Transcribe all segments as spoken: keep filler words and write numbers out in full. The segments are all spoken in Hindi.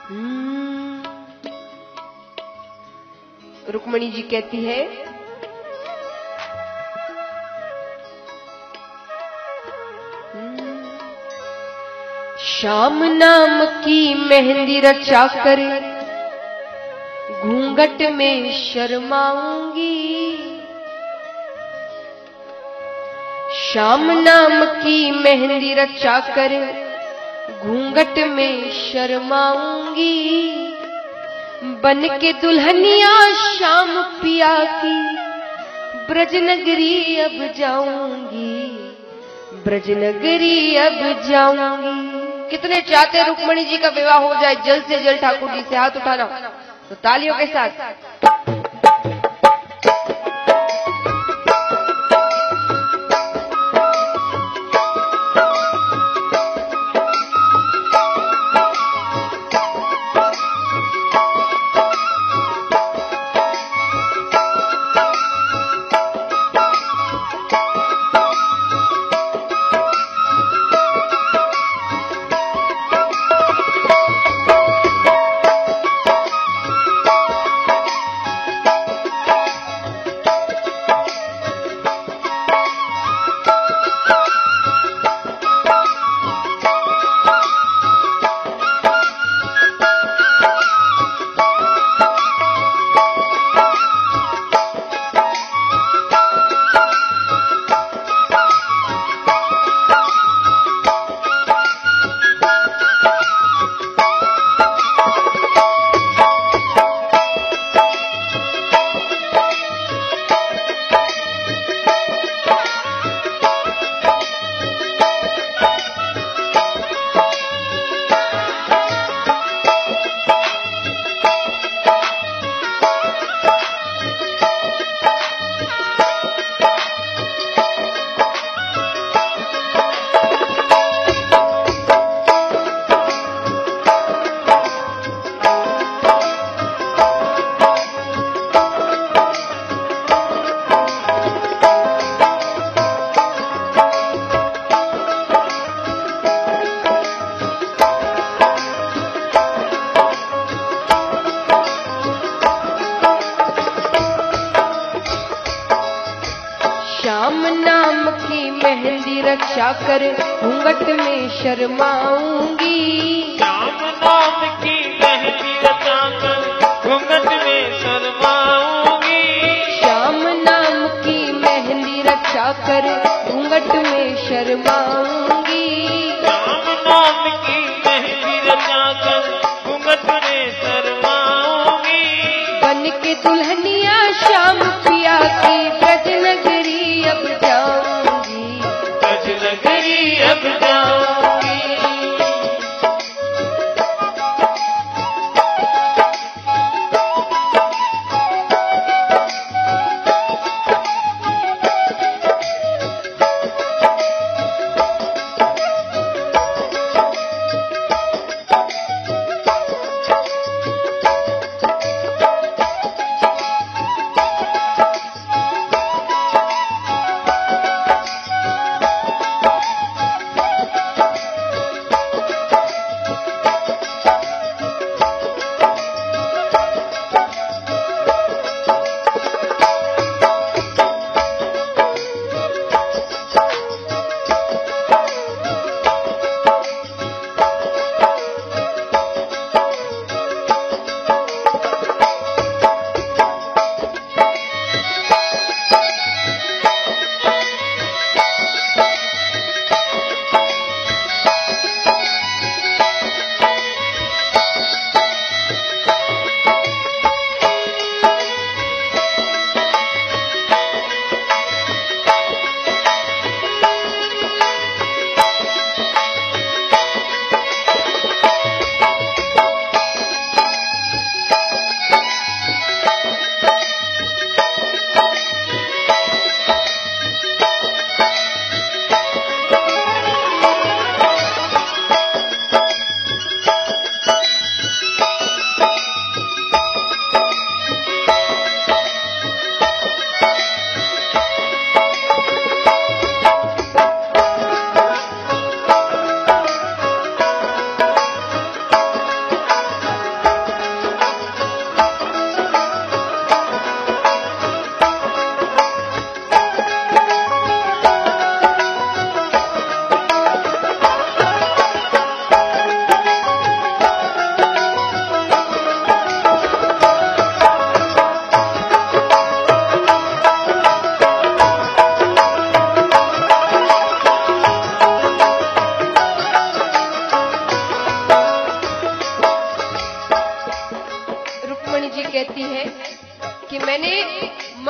रुक्मणी जी कहती है, श्याम नाम की मेहंदी रचा कर घूंघट में शर्माऊंगी, श्याम नाम की मेहंदी रचा कर घूंघट में शर्माऊंगी, बन के दुल्हनिया श्याम पिया की ब्रजनगरी अब जाऊंगी, ब्रजनगरी अब जाऊंगी। कितने चाहते रुक्मणी जी का विवाह हो जाए जल्द से जल्द? ठाकुर जी से हाथ उठाना तो तालियों के साथ। रक्षा कर घूंघट में शर्माऊंगी, श्याम नाम की मेहंदी रचा कर घूंघट में शर्माऊंगी, श्याम नाम की मेहंदी रचा कर घूंघट में शर्माऊंगी, श्याम नाम की मेहंदी रचा कर घूंघट में शर्माऊंगी, बन के दुल्हनिया श्याम पिया की ब्रजनगरी अब जाऊंगी, ब्रजनगरी अब जाऊंगी।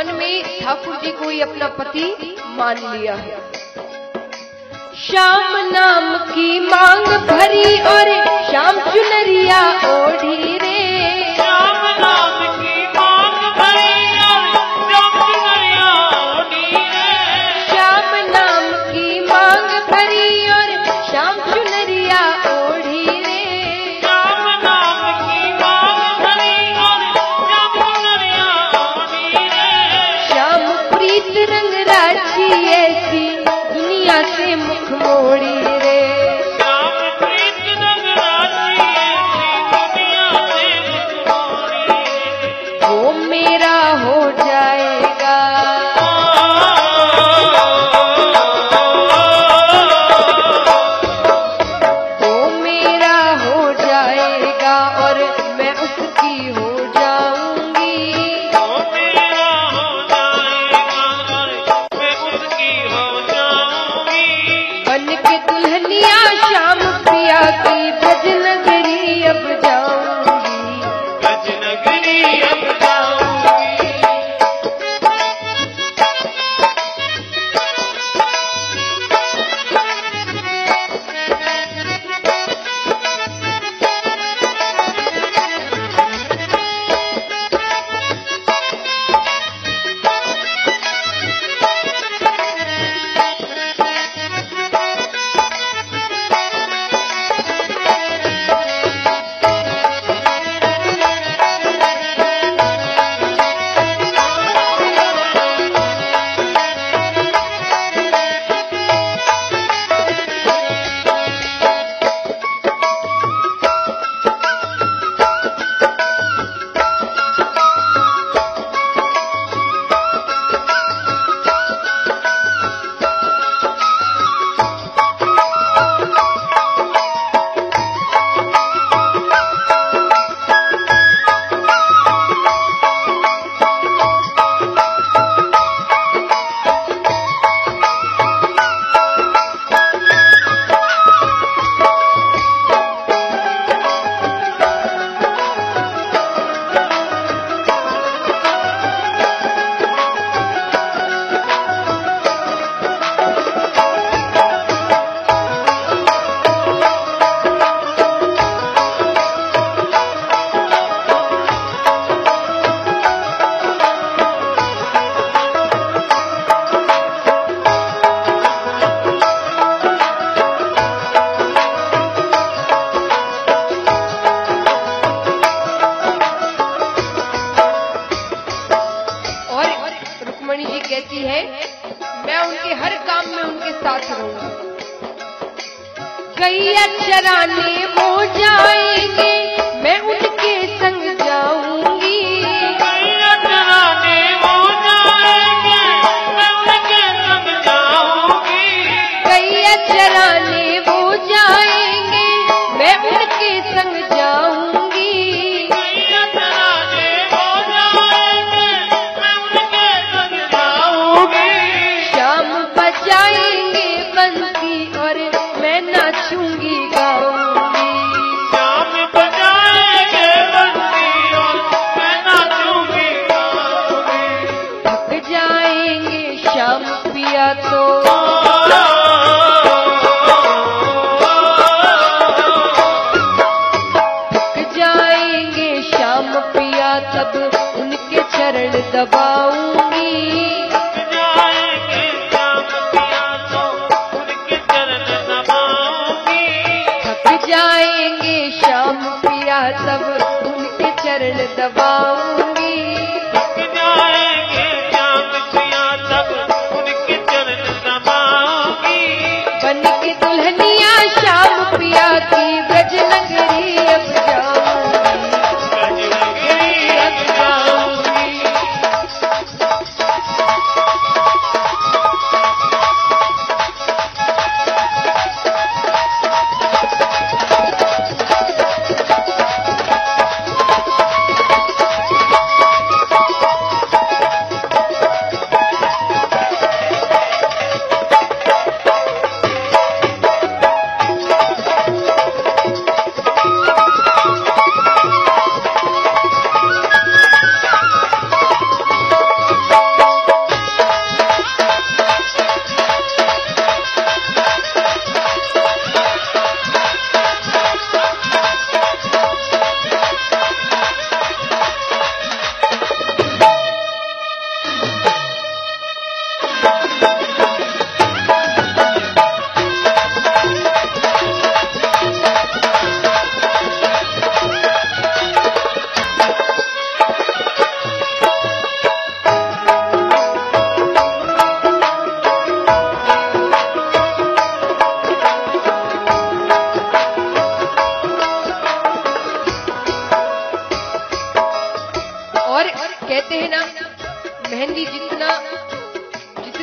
मन में ठाकुर जी को ही अपना पति मान लिया है। श्याम नाम की मांग भरी और श्याम चुनरिया ओढ़ी रे। श्याम नाम की मांग भरी और श्याम चुनरिया ओढ़ी रे। श्याम नाम की मांग भरी और श्याम चुनरिया ओढ़ी रे। श्याम नाम की मांग भरी और श्याम चुनरिया ओढ़ी रे। श्याम प्रीत रंग राजी ऐसी दुनिया से मुख मोड़ी रे। श्याम प्रीत रंग राजी ऐसी दुनिया से मुख मोड़ी रे। वो मेरा हो जाएगा, वो मेरा हो जाएगा और मैं उसकी हो जाऊंगी। वो मेरा हो जाएगा और मैं उसकी हो जाऊंगी। बन के दुल्हनिया श्याम प्रिया की ब्रज नगरी अब जाऊंगी। ब्रज नगरी अब जाऊंगी। कहती है मैं उनके हर काम में उनके साथ रहूंगी। गैया चराने वो जाएंगे मैं उनके संग जाऊंगी। गैया चराने वो जाएंगे मैं उनके संग जाऊंगी। गैया चराने वो जाएंगे मैं उनके संग जाऊंगी। गैया चराने वो जाएंगे मैं उनके संग जाऊंगी। श्याम बजाएंगे बंसी और मैं नाचूंगी गाऊंगी। श्याम बजाएंगे बंसी और मैं नाचूंगी गाऊंगी। थक जाएंगे श्याम पिया तो थक जाएंगे श्याम पिया तब उनके चरण दबाऊंगी। जाएंगे श्याम पिया तो उनके चरण दबाऊंगी। थक जाएंगे श्याम पिया तब उनके चरण दबाऊंगी। जाएंगे श्याम पिया तब उनके चरण दबाऊंगी। बन के दुल्हनिया श्याम पिया की ब्रज नगरी अब जाऊंगी। ब्रज नगरी अब जाऊंगी।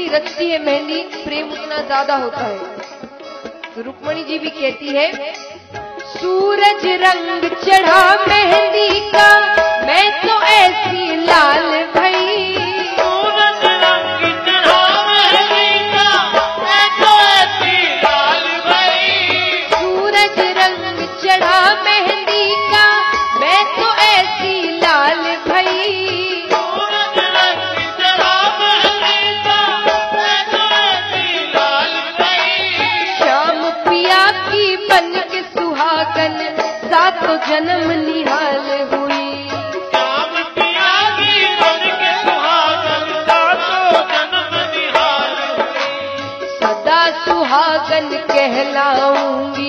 जितनी रचती है मेहंदी प्रेम उतना ज्यादा होता है। तो रुक्मणी जी भी कहती है, सूरज रंग चढ़ा मेहंदी का मैं तो ऐसी लाल भई, सूरज रंग चढ़ा मेहंदी का मैं तो ऐसी लाल भई, सूरज रंग चढ़ा मेहंदी का मैं तो ऐसी लाल भई, सूरज रंग चढ़ा मेहंदी का मैं तो ऐसी लाल भई, श्याम पिया की बन के सुहागन सातों जन्म निहाल हुई, श्याम पिया की बन के सुहागन सातों जन्म निहाल हुई, सदा सुहागन कहलाऊंगी,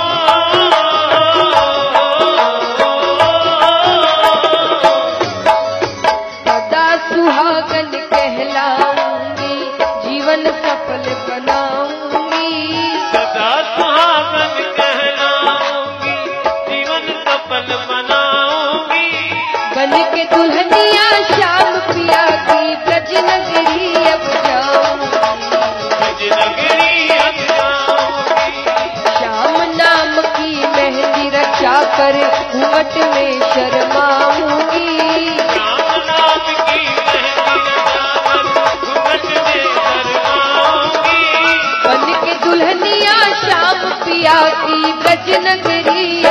सदा सुहागन कहलाऊंगी, जीवन सफल बनाऊंगी, सदा सुहागन कहलाऊंगी, जीवन सफल बनाऊंगी, बन के दुल्हनिया श्याम पिया की ब्रज नगरी अब जाऊंगी, ब्रज नगरी अब जाऊंगी, श्याम नाम की मेहंदी रचा कर घूंघट में शर्माऊंगी, राम नाम की मेहंदी रचाकर घूंघट में शर्माऊंगी, बन के दुल्हनिया श्याम पिया की ब्रज नगरी